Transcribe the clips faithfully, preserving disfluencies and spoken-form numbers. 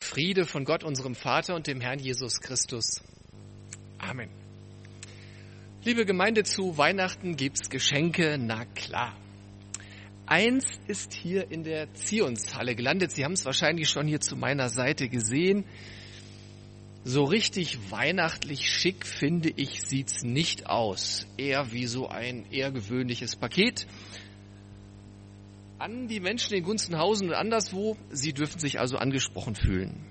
Friede von Gott, unserem Vater und dem Herrn Jesus Christus. Amen. Liebe Gemeinde, zu Weihnachten gibt's Geschenke, na klar. Eins ist hier in der Zionshalle gelandet. Sie haben es wahrscheinlich schon hier zu meiner Seite gesehen. So richtig weihnachtlich schick, finde ich, sieht's nicht aus. Eher wie so ein eher gewöhnliches Paket. An die Menschen in Gunzenhausen und anderswo, sie dürfen sich also angesprochen fühlen.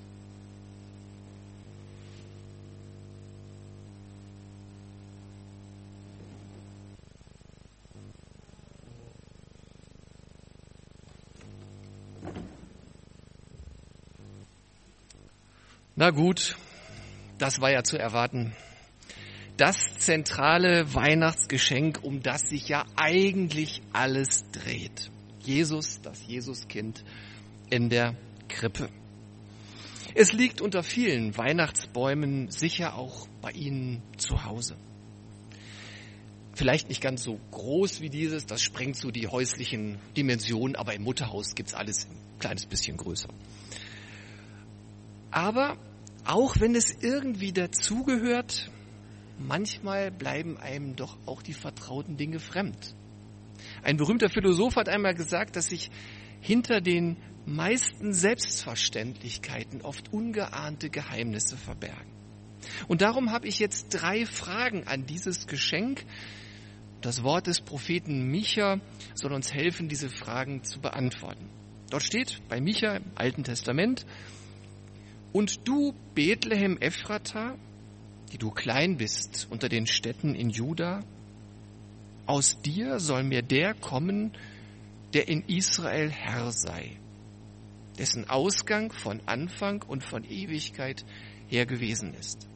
Na gut, das war ja zu erwarten. Das zentrale Weihnachtsgeschenk, um das sich ja eigentlich alles dreht. Jesus, das Jesuskind in der Krippe. Es liegt unter vielen Weihnachtsbäumen, sicher auch bei Ihnen zu Hause. Vielleicht nicht ganz so groß wie dieses, das sprengt so die häuslichen Dimensionen, aber im Mutterhaus gibt's alles ein kleines bisschen größer. Aber auch wenn es irgendwie dazugehört, manchmal bleiben einem doch auch die vertrauten Dinge fremd. Ein berühmter Philosoph hat einmal gesagt, dass sich hinter den meisten Selbstverständlichkeiten oft ungeahnte Geheimnisse verbergen. Und darum habe ich jetzt drei Fragen an dieses Geschenk. Das Wort des Propheten Micha soll uns helfen, diese Fragen zu beantworten. Dort steht bei Micha im Alten Testament: Und du, Bethlehem Ephrata, die du klein bist unter den Städten in Juda, aus dir soll mir der kommen, der in Israel Herr sei, dessen Ausgang von Anfang und von Ewigkeit her gewesen ist.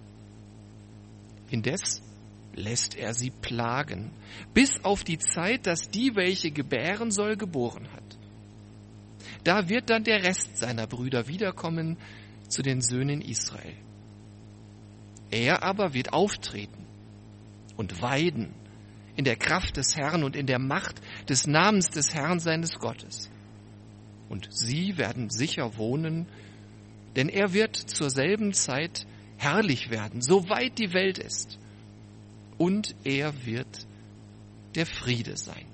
Indes lässt er sie plagen, bis auf die Zeit, dass die, welche gebären soll, geboren hat. Da wird dann der Rest seiner Brüder wiederkommen zu den Söhnen Israel. Er aber wird auftreten und weiden in der Kraft des Herrn und in der Macht des Namens des Herrn seines Gottes. Und sie werden sicher wohnen, denn er wird zur selben Zeit herrlich werden, soweit die Welt ist. Und er wird der Friede sein.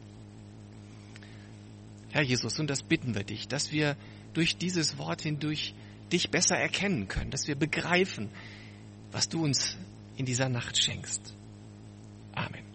Herr Jesus, und das bitten wir dich, dass wir durch dieses Wort hindurch dich besser erkennen können, dass wir begreifen, was du uns in dieser Nacht schenkst. Amen.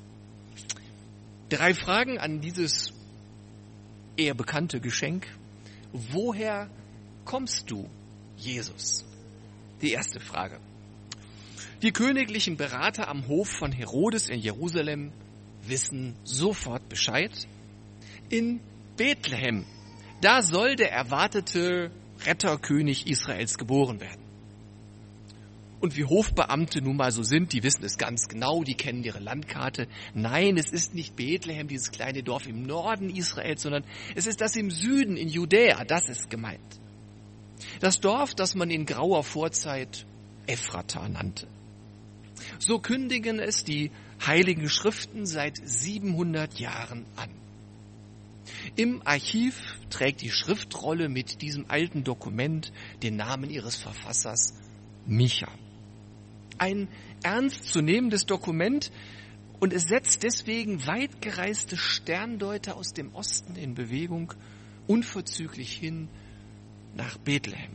Drei Fragen an dieses eher bekannte Geschenk. Woher kommst du, Jesus? Die erste Frage. Die königlichen Berater am Hof von Herodes in Jerusalem wissen sofort Bescheid. In Bethlehem, da soll der erwartete Retterkönig Israels geboren werden. Und wie Hofbeamte nun mal so sind, die wissen es ganz genau, die kennen ihre Landkarte. Nein, es ist nicht Bethlehem, dieses kleine Dorf im Norden Israels, sondern es ist das im Süden, in Judäa, das ist gemeint. Das Dorf, das man in grauer Vorzeit Ephrata nannte. So kündigen es die Heiligen Schriften seit siebenhundert Jahren an. Im Archiv trägt die Schriftrolle mit diesem alten Dokument den Namen ihres Verfassers Micha. Ein ernstzunehmendes Dokument, und es setzt deswegen weit gereiste Sterndeuter aus dem Osten in Bewegung, unverzüglich hin nach Bethlehem.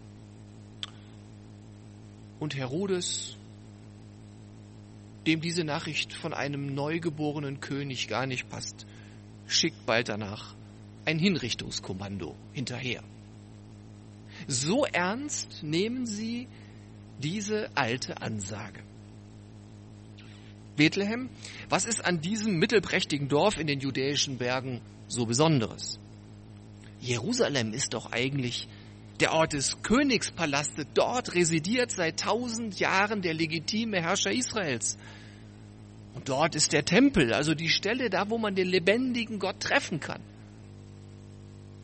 Und Herodes, dem diese Nachricht von einem neugeborenen König gar nicht passt, schickt bald danach ein Hinrichtungskommando hinterher. So ernst nehmen sie diese alte Ansage. Bethlehem, was ist an diesem mittelprächtigen Dorf in den judäischen Bergen so Besonderes? Jerusalem ist doch eigentlich der Ort des Königspalastes. Dort residiert seit tausend Jahren der legitime Herrscher Israels. Und dort ist der Tempel, also die Stelle da, wo man den lebendigen Gott treffen kann.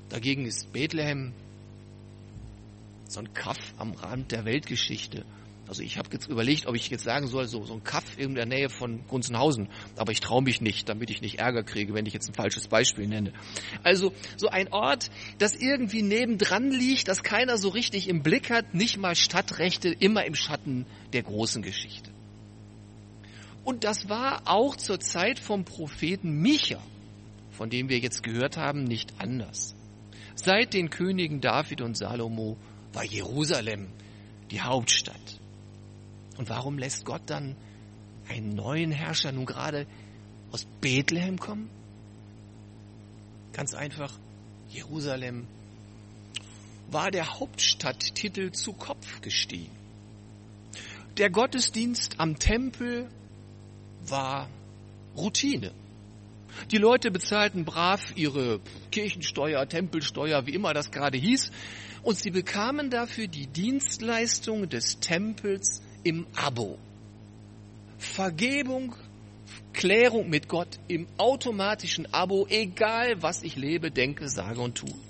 Dagegen ist Bethlehem so ein Kaff am Rand der Weltgeschichte, Also ich habe jetzt überlegt, ob ich jetzt sagen soll, so, so ein Kaff in der Nähe von Gunzenhausen. Aber ich traue mich nicht, damit ich nicht Ärger kriege, wenn ich jetzt ein falsches Beispiel nenne. Also so ein Ort, das irgendwie nebendran liegt, das keiner so richtig im Blick hat, nicht mal Stadtrechte, immer im Schatten der großen Geschichte. Und das war auch zur Zeit vom Propheten Micha, von dem wir jetzt gehört haben, nicht anders. Seit den Königen David und Salomo war Jerusalem die Hauptstadt. Und warum lässt Gott dann einen neuen Herrscher nun gerade aus Bethlehem kommen? Ganz einfach, Jerusalem war der Hauptstadttitel zu Kopf gestiegen. Der Gottesdienst am Tempel war Routine. Die Leute bezahlten brav ihre Kirchensteuer, Tempelsteuer, wie immer das gerade hieß, und sie bekamen dafür die Dienstleistung des Tempels im Abo. Vergebung, Klärung mit Gott im automatischen Abo, egal was ich lebe, denke, sage und tue.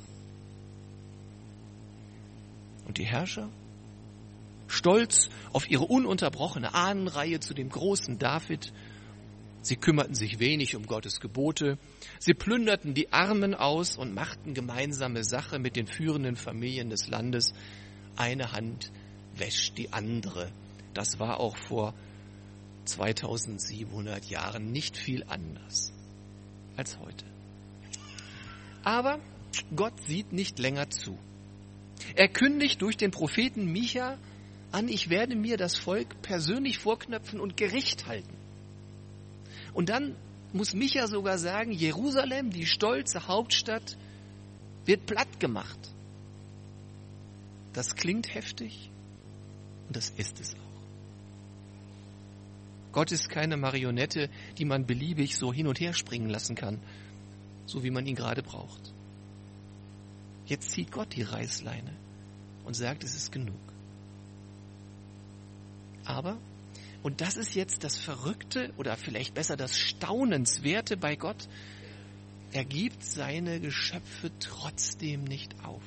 Und die Herrscher, stolz auf ihre ununterbrochene Ahnenreihe zu dem großen David, sie kümmerten sich wenig um Gottes Gebote, sie plünderten die Armen aus und machten gemeinsame Sache mit den führenden Familien des Landes. Eine Hand wäscht die andere. Das war auch vor zweitausendsiebenhundert Jahren nicht viel anders als heute. Aber Gott sieht nicht länger zu. Er kündigt durch den Propheten Micha an, ich werde mir das Volk persönlich vorknöpfen und Gericht halten. Und dann muss Micha sogar sagen, Jerusalem, die stolze Hauptstadt, wird platt gemacht. Das klingt heftig und das ist es auch. Gott ist keine Marionette, die man beliebig so hin und her springen lassen kann, so wie man ihn gerade braucht. Jetzt zieht Gott die Reißleine und sagt, es ist genug. Aber, und das ist jetzt das Verrückte oder vielleicht besser das Staunenswerte bei Gott, er gibt seine Geschöpfe trotzdem nicht auf.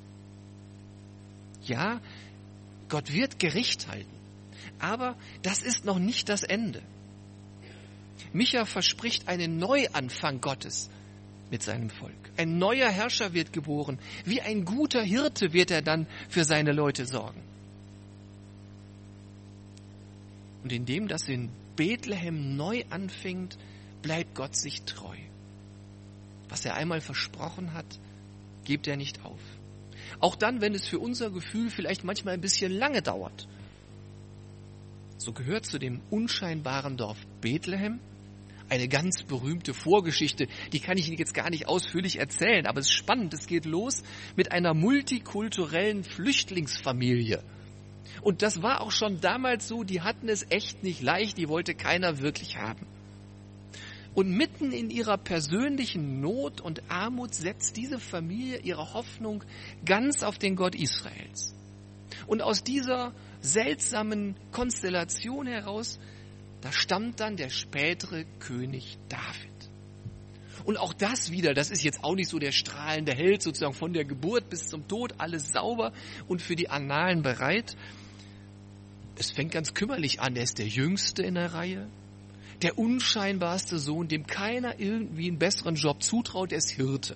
Ja, Gott wird Gericht halten, aber das ist noch nicht das Ende. Micha verspricht einen Neuanfang Gottes mit seinem Volk. Ein neuer Herrscher wird geboren. Wie ein guter Hirte wird er dann für seine Leute sorgen. Und indem das in Bethlehem neu anfängt, bleibt Gott sich treu. Was er einmal versprochen hat, gibt er nicht auf. Auch dann, wenn es für unser Gefühl vielleicht manchmal ein bisschen lange dauert. So gehört zu dem unscheinbaren Dorf Bethlehem eine ganz berühmte Vorgeschichte, die kann ich Ihnen jetzt gar nicht ausführlich erzählen, aber es ist spannend, es geht los mit einer multikulturellen Flüchtlingsfamilie. Und das war auch schon damals so, die hatten es echt nicht leicht, die wollte keiner wirklich haben. Und mitten in ihrer persönlichen Not und Armut setzt diese Familie ihre Hoffnung ganz auf den Gott Israels. Und aus dieser seltsamen Konstellation heraus, da stammt dann der spätere König David. Und auch das wieder, das ist jetzt auch nicht so der strahlende Held, sozusagen von der Geburt bis zum Tod, alles sauber und für die Annalen bereit. Es fängt ganz kümmerlich an, er ist der Jüngste in der Reihe, der unscheinbarste Sohn, dem keiner irgendwie einen besseren Job zutraut, er ist Hirte.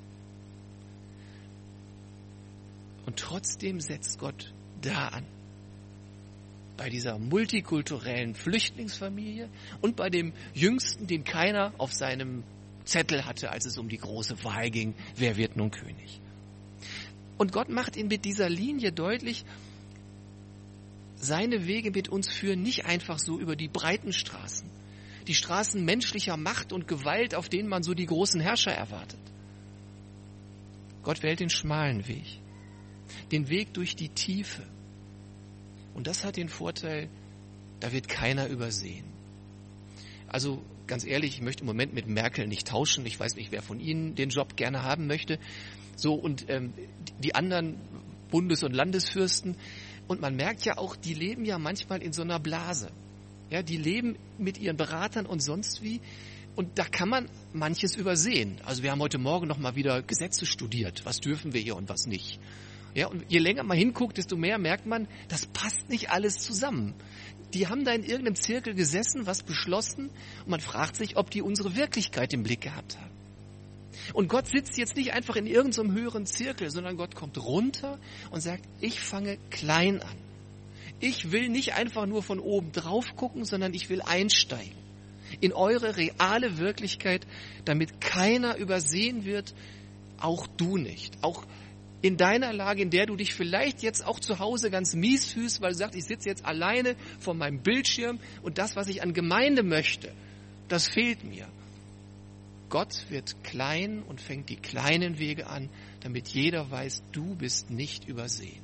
Und trotzdem setzt Gott da an. Bei dieser multikulturellen Flüchtlingsfamilie und bei dem Jüngsten, den keiner auf seinem Zettel hatte, als es um die große Wahl ging, wer wird nun König. Und Gott macht ihn mit dieser Linie deutlich, seine Wege mit uns führen nicht einfach so über die breiten Straßen, die Straßen menschlicher Macht und Gewalt, auf denen man so die großen Herrscher erwartet. Gott wählt den schmalen Weg, den Weg durch die Tiefe. Und das hat den Vorteil, da wird keiner übersehen. Also ganz ehrlich, ich möchte im Moment mit Merkel nicht tauschen. Ich weiß nicht, wer von Ihnen den Job gerne haben möchte. So, und ähm, die anderen Bundes- und Landesfürsten. Und man merkt ja auch, die leben ja manchmal in so einer Blase. Ja, die leben mit ihren Beratern und sonst wie. Und da kann man manches übersehen. Also wir haben heute Morgen noch mal wieder Gesetze studiert. Was dürfen wir hier und was nicht? Ja, und je länger man hinguckt, desto mehr merkt man, das passt nicht alles zusammen. Die haben da in irgendeinem Zirkel gesessen, was beschlossen, und man fragt sich, ob die unsere Wirklichkeit im Blick gehabt haben. Und Gott sitzt jetzt nicht einfach in irgendeinem höheren Zirkel, sondern Gott kommt runter und sagt, ich fange klein an. Ich will nicht einfach nur von oben drauf gucken, sondern ich will einsteigen in eure reale Wirklichkeit, damit keiner übersehen wird, auch du nicht. Auch in deiner Lage, in der du dich vielleicht jetzt auch zu Hause ganz mies fühlst, weil du sagst, ich sitze jetzt alleine vor meinem Bildschirm und das, was ich an Gemeinde möchte, das fehlt mir. Gott wird klein und fängt die kleinen Wege an, damit jeder weiß, du bist nicht übersehen.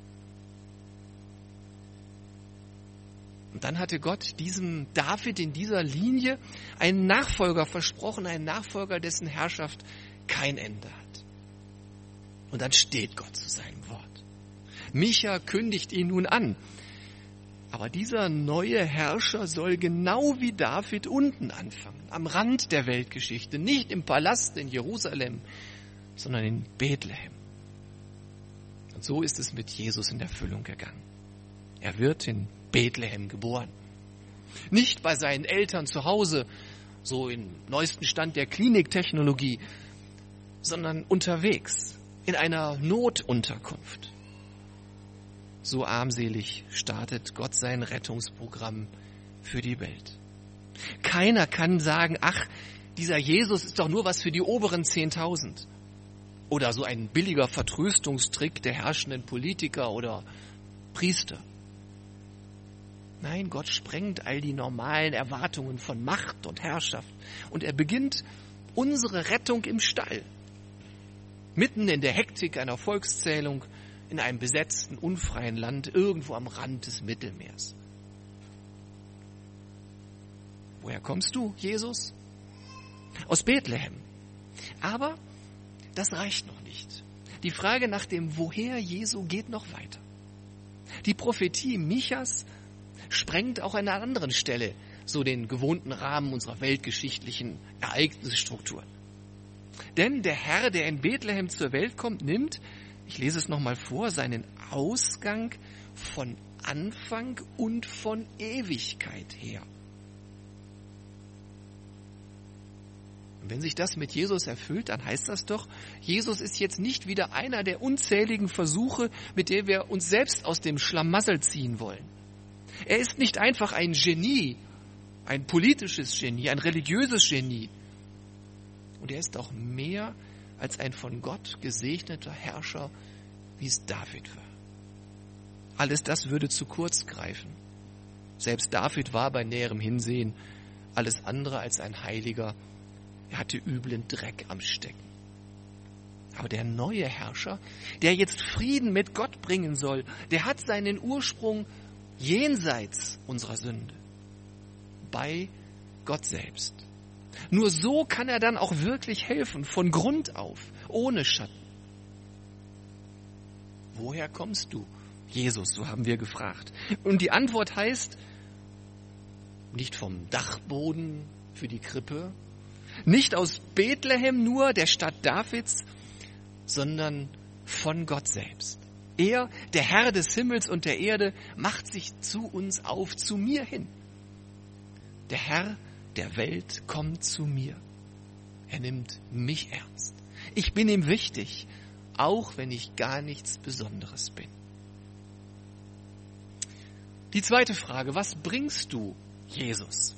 Und dann hatte Gott diesem David in dieser Linie einen Nachfolger versprochen, einen Nachfolger, dessen Herrschaft kein Ende hat. Und dann steht Gott zu seinem Wort. Micha kündigt ihn nun an. Aber dieser neue Herrscher soll genau wie David unten anfangen, am Rand der Weltgeschichte, nicht im Palast in Jerusalem, sondern in Bethlehem. Und so ist es mit Jesus in Erfüllung gegangen. Er wird in Bethlehem geboren. Nicht bei seinen Eltern zu Hause, so im neuesten Stand der Kliniktechnologie, sondern unterwegs, in einer Notunterkunft. So armselig startet Gott sein Rettungsprogramm für die Welt. Keiner kann sagen, ach, dieser Jesus ist doch nur was für die oberen zehntausend. Oder so ein billiger Vertröstungstrick der herrschenden Politiker oder Priester. Nein, Gott sprengt all die normalen Erwartungen von Macht und Herrschaft. Und er beginnt unsere Rettung im Stall. Mitten in der Hektik einer Volkszählung, in einem besetzten, unfreien Land, irgendwo am Rand des Mittelmeers. Woher kommst du, Jesus? Aus Bethlehem. Aber das reicht noch nicht. Die Frage nach dem Woher Jesu geht noch weiter. Die Prophetie Michas sprengt auch an einer anderen Stelle so den gewohnten Rahmen unserer weltgeschichtlichen Ereignisstruktur. Denn der Herr, der in Bethlehem zur Welt kommt, nimmt, ich lese es nochmal vor, seinen Ausgang von Anfang und von Ewigkeit her. Und wenn sich das mit Jesus erfüllt, dann heißt das doch, Jesus ist jetzt nicht wieder einer der unzähligen Versuche, mit der wir uns selbst aus dem Schlamassel ziehen wollen. Er ist nicht einfach ein Genie, ein politisches Genie, ein religiöses Genie. Und er ist auch mehr als ein von Gott gesegneter Herrscher, wie es David war. Alles das würde zu kurz greifen. Selbst David war bei näherem Hinsehen alles andere als ein Heiliger. Er hatte üblen Dreck am Stecken. Aber der neue Herrscher, der jetzt Frieden mit Gott bringen soll, der hat seinen Ursprung jenseits unserer Sünde, bei Gott selbst. Nur so kann er dann auch wirklich helfen, von Grund auf, ohne Schatten. Woher kommst du, Jesus? So haben wir gefragt. Und die Antwort heißt, nicht vom Dachboden für die Krippe, nicht aus Bethlehem nur, der Stadt Davids, sondern von Gott selbst. Er, der Herr des Himmels und der Erde, macht sich zu uns auf, zu mir hin. Der Herr der Welt kommt zu mir. Er nimmt mich ernst. Ich bin ihm wichtig, auch wenn ich gar nichts Besonderes bin. Die zweite Frage, was bringst du, Jesus?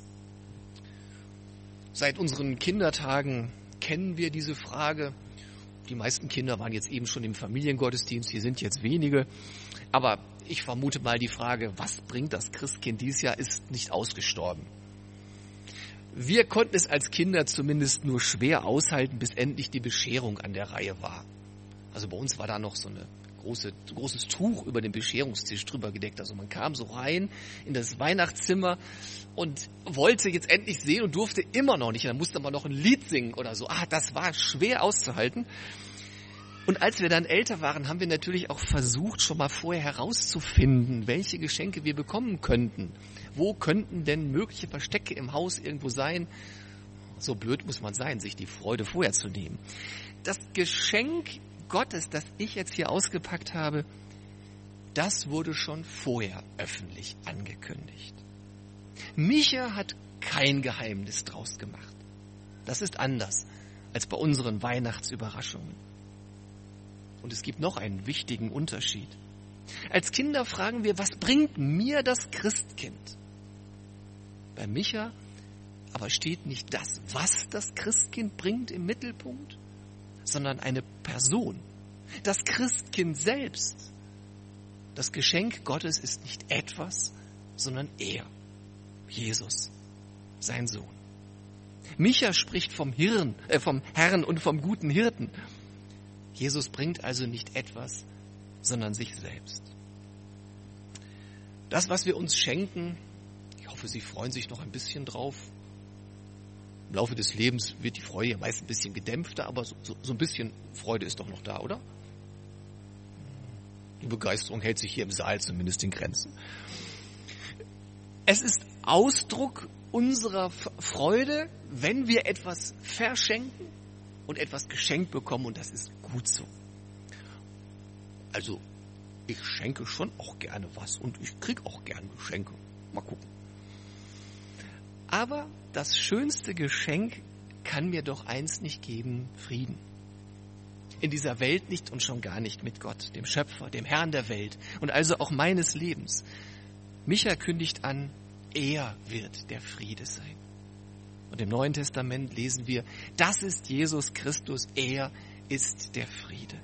Seit unseren Kindertagen kennen wir diese Frage. Die meisten Kinder waren jetzt eben schon im Familiengottesdienst, hier sind jetzt wenige. Aber ich vermute mal, die Frage, was bringt das Christkind dieses Jahr, ist nicht ausgestorben. Wir konnten es als Kinder zumindest nur schwer aushalten, bis endlich die Bescherung an der Reihe war. Also bei uns war da noch so ein große, großes Tuch über den Bescherungstisch drüber gedeckt. Also man kam so rein in das Weihnachtszimmer und wollte jetzt endlich sehen und durfte immer noch nicht. Dann musste man noch ein Lied singen oder so. Ah, das war schwer auszuhalten. Und als wir dann älter waren, haben wir natürlich auch versucht, schon mal vorher herauszufinden, welche Geschenke wir bekommen könnten. Wo könnten denn mögliche Verstecke im Haus irgendwo sein? So blöd muss man sein, sich die Freude vorher zu nehmen. Das Geschenk Gottes, das ich jetzt hier ausgepackt habe, das wurde schon vorher öffentlich angekündigt. Micha hat kein Geheimnis draus gemacht. Das ist anders als bei unseren Weihnachtsüberraschungen. Und es gibt noch einen wichtigen Unterschied. Als Kinder fragen wir, was bringt mir das Christkind? Bei Micha aber steht nicht das, was das Christkind bringt, im Mittelpunkt, sondern eine Person, das Christkind selbst. Das Geschenk Gottes ist nicht etwas, sondern er, Jesus, sein Sohn. Micha spricht vom Hirn, äh, vom Herrn und vom guten Hirten. Jesus bringt also nicht etwas, sondern sich selbst. Das, was wir uns schenken, ich hoffe, Sie freuen sich noch ein bisschen drauf. Im Laufe des Lebens wird die Freude ja meist ein bisschen gedämpfter, aber so, so, so ein bisschen Freude ist doch noch da, oder? Die Begeisterung hält sich hier im Saal zumindest in Grenzen. Es ist Ausdruck unserer Freude, wenn wir etwas verschenken und etwas geschenkt bekommen, und das ist gut so. Also, ich schenke schon auch gerne was und ich kriege auch gerne Geschenke. Mal gucken. Aber das schönste Geschenk kann mir doch eins nicht geben: Frieden. In dieser Welt nicht und schon gar nicht mit Gott, dem Schöpfer, dem Herrn der Welt und also auch meines Lebens. Micha kündigt an, er wird der Friede sein. Und im Neuen Testament lesen wir, das ist Jesus Christus, er ist der Friede.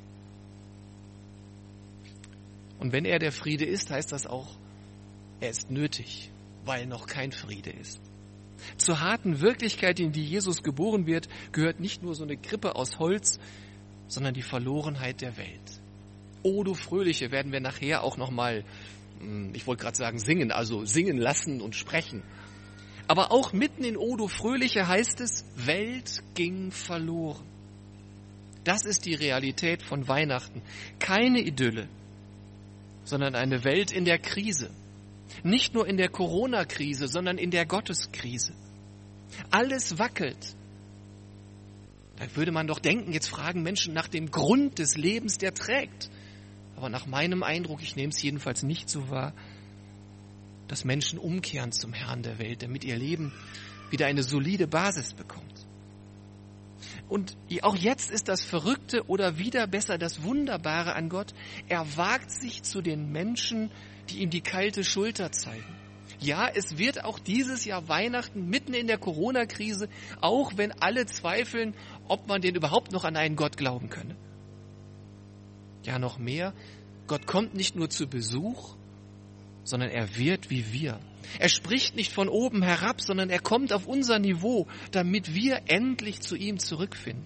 Und wenn er der Friede ist, heißt das auch, er ist nötig, weil noch kein Friede ist. Zur harten Wirklichkeit, in die Jesus geboren wird, gehört nicht nur so eine Krippe aus Holz, sondern die Verlorenheit der Welt. O du Fröhliche werden wir nachher auch nochmal, ich wollte gerade sagen singen, also singen lassen und sprechen. Aber auch mitten in O du Fröhliche heißt es, Welt ging verloren. Das ist die Realität von Weihnachten. Keine Idylle, sondern eine Welt in der Krise. Nicht nur in der Corona-Krise, sondern in der Gotteskrise. Alles wackelt. Da würde man doch denken, jetzt fragen Menschen nach dem Grund des Lebens, der trägt. Aber nach meinem Eindruck, ich nehme es jedenfalls nicht so wahr, dass Menschen umkehren zum Herrn der Welt, damit ihr Leben wieder eine solide Basis bekommt. Und auch jetzt ist das Verrückte oder wieder besser das Wunderbare an Gott. Er wagt sich zu den Menschen, die ihm die kalte Schulter zeigen. Ja, es wird auch dieses Jahr Weihnachten mitten in der Corona-Krise, auch wenn alle zweifeln, ob man denn überhaupt noch an einen Gott glauben könne. Ja, noch mehr, Gott kommt nicht nur zu Besuch, sondern er wird wie wir. Er spricht nicht von oben herab, sondern er kommt auf unser Niveau, damit wir endlich zu ihm zurückfinden.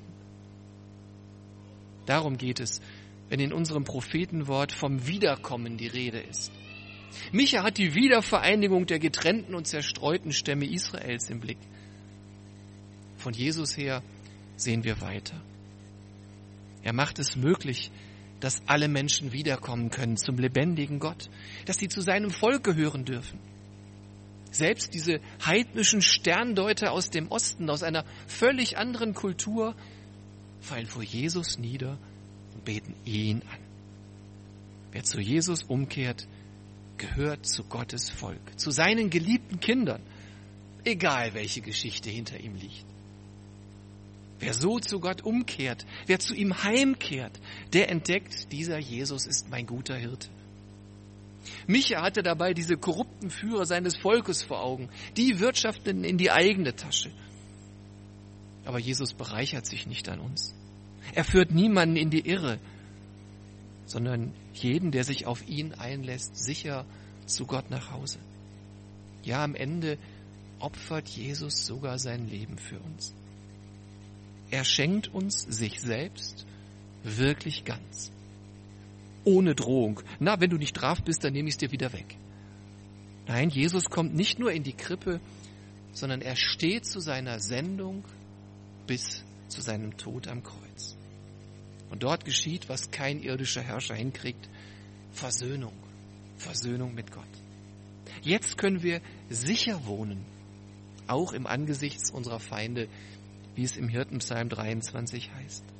Darum geht es, wenn in unserem Prophetenwort vom Wiederkommen die Rede ist. Micha hat die Wiedervereinigung der getrennten und zerstreuten Stämme Israels im Blick. Von Jesus her sehen wir weiter. Er macht es möglich, dass alle Menschen wiederkommen können zum lebendigen Gott, dass sie zu seinem Volk gehören dürfen. Selbst diese heidnischen Sterndeuter aus dem Osten, aus einer völlig anderen Kultur, fallen vor Jesus nieder und beten ihn an. Wer zu Jesus umkehrt, gehört zu Gottes Volk, zu seinen geliebten Kindern, egal welche Geschichte hinter ihm liegt. Wer so zu Gott umkehrt, wer zu ihm heimkehrt, der entdeckt, dieser Jesus ist mein guter Hirte. Micha hatte dabei diese korrupten Führer seines Volkes vor Augen, die wirtschafteten in die eigene Tasche. Aber Jesus bereichert sich nicht an uns. Er führt niemanden in die Irre, sondern jeden, der sich auf ihn einlässt, sicher zu Gott nach Hause. Ja, am Ende opfert Jesus sogar sein Leben für uns. Er schenkt uns sich selbst wirklich ganz. Ohne Drohung. Na, wenn du nicht brav bist, dann nehme ich es dir wieder weg. Nein, Jesus kommt nicht nur in die Krippe, sondern er steht zu seiner Sendung bis zu seinem Tod am Kreuz. Und dort geschieht, was kein irdischer Herrscher hinkriegt, Versöhnung. Versöhnung mit Gott. Jetzt können wir sicher wohnen, auch im Angesicht unserer Feinde, wie es im Hirtenpsalm dreiundzwanzig heißt.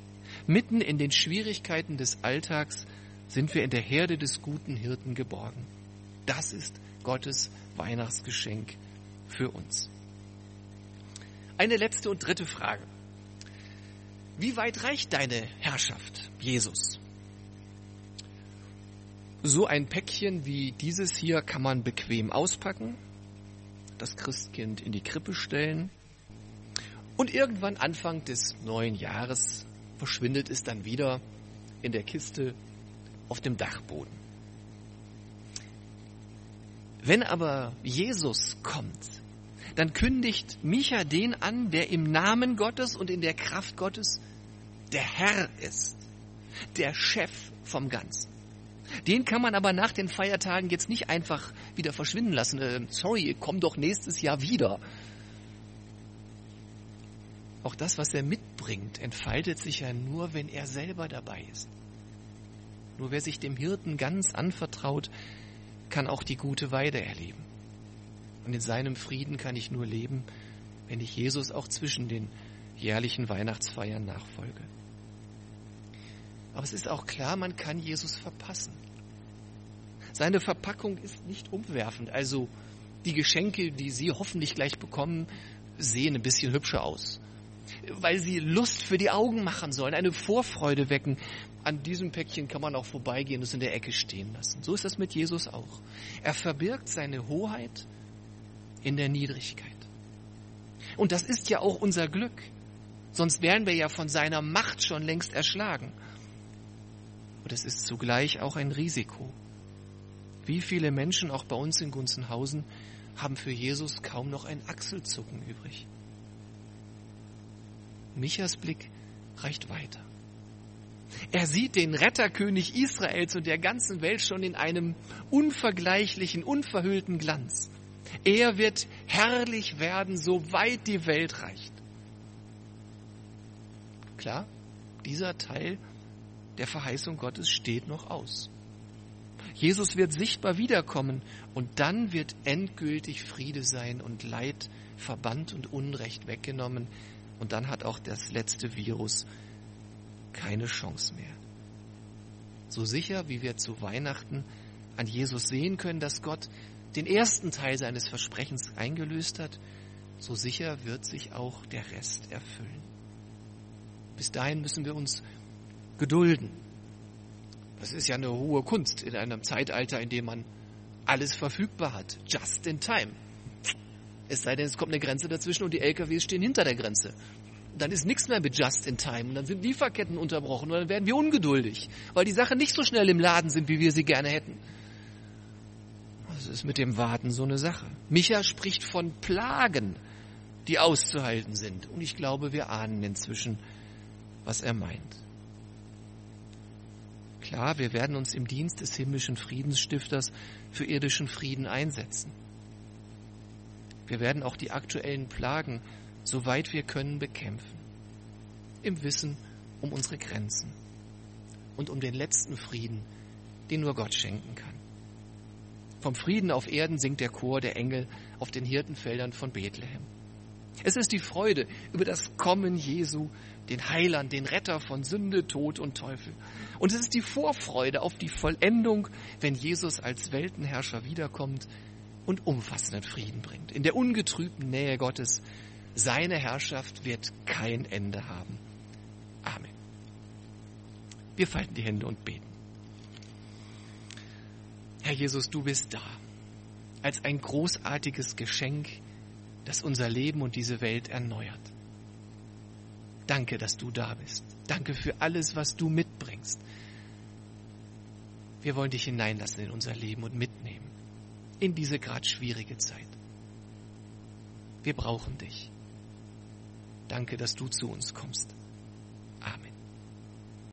Mitten in den Schwierigkeiten des Alltags sind wir in der Herde des guten Hirten geborgen. Das ist Gottes Weihnachtsgeschenk für uns. Eine letzte und dritte Frage. Wie weit reicht deine Herrschaft, Jesus? So ein Päckchen wie dieses hier kann man bequem auspacken, das Christkind in die Krippe stellen und irgendwann Anfang des neuen Jahres verschwindet es dann wieder in der Kiste auf dem Dachboden. Wenn aber Jesus kommt, dann kündigt Micha den an, der im Namen Gottes und in der Kraft Gottes der Herr ist, der Chef vom Ganzen. Den kann man aber nach den Feiertagen jetzt nicht einfach wieder verschwinden lassen. Äh, sorry, komm doch nächstes Jahr wieder. Auch das, was er mitbringt, entfaltet sich ja nur, wenn er selber dabei ist. Nur wer sich dem Hirten ganz anvertraut, kann auch die gute Weide erleben. Und in seinem Frieden kann ich nur leben, wenn ich Jesus auch zwischen den jährlichen Weihnachtsfeiern nachfolge. Aber es ist auch klar, man kann Jesus verpassen. Seine Verpackung ist nicht umwerfend. Also die Geschenke, die Sie hoffentlich gleich bekommen, sehen ein bisschen hübscher aus. Weil sie Lust für die Augen machen sollen, eine Vorfreude wecken. An diesem Päckchen kann man auch vorbeigehen und es in der Ecke stehen lassen. So ist das mit Jesus auch. Er verbirgt seine Hoheit in der Niedrigkeit. Und das ist ja auch unser Glück. Sonst wären wir ja von seiner Macht schon längst erschlagen. Und es ist zugleich auch ein Risiko. Wie viele Menschen, auch bei uns in Gunzenhausen, haben für Jesus kaum noch ein Achselzucken übrig. Michas Blick reicht weiter. Er sieht den Retterkönig Israels und der ganzen Welt schon in einem unvergleichlichen, unverhüllten Glanz. Er wird herrlich werden, soweit die Welt reicht. Klar, dieser Teil der Verheißung Gottes steht noch aus. Jesus wird sichtbar wiederkommen und dann wird endgültig Friede sein und Leid verbannt und Unrecht weggenommen. Und dann hat auch das letzte Virus keine Chance mehr. So sicher, wie wir zu Weihnachten an Jesus sehen können, dass Gott den ersten Teil seines Versprechens eingelöst hat, so sicher wird sich auch der Rest erfüllen. Bis dahin müssen wir uns gedulden. Das ist ja eine hohe Kunst in einem Zeitalter, in dem man alles verfügbar hat. Just in time. Es sei denn, es kommt eine Grenze dazwischen und die L K Ws stehen hinter der Grenze. Dann ist nichts mehr mit Just in time. Und dann sind Lieferketten unterbrochen und dann werden wir ungeduldig, weil die Sachen nicht so schnell im Laden sind, wie wir sie gerne hätten. Das ist mit dem Warten so eine Sache. Micha spricht von Plagen, die auszuhalten sind. Und ich glaube, wir ahnen inzwischen, was er meint. Klar, wir werden uns im Dienst des himmlischen Friedensstifters für irdischen Frieden einsetzen. Wir werden auch die aktuellen Plagen, soweit wir können, bekämpfen. Im Wissen um unsere Grenzen und um den letzten Frieden, den nur Gott schenken kann. Vom Frieden auf Erden singt der Chor der Engel auf den Hirtenfeldern von Bethlehem. Es ist die Freude über das Kommen Jesu, den Heiland, den Retter von Sünde, Tod und Teufel. Und es ist die Vorfreude auf die Vollendung, wenn Jesus als Weltenherrscher wiederkommt und umfassenden Frieden bringt. In der ungetrübten Nähe Gottes, seine Herrschaft wird kein Ende haben. Amen. Wir falten die Hände und beten. Herr Jesus, du bist da, als ein großartiges Geschenk, das unser Leben und diese Welt erneuert. Danke, dass du da bist. Danke für alles, was du mitbringst. Wir wollen dich hineinlassen in unser Leben und mitnehmen in diese gerade schwierige Zeit. Wir brauchen dich. Danke, dass du zu uns kommst.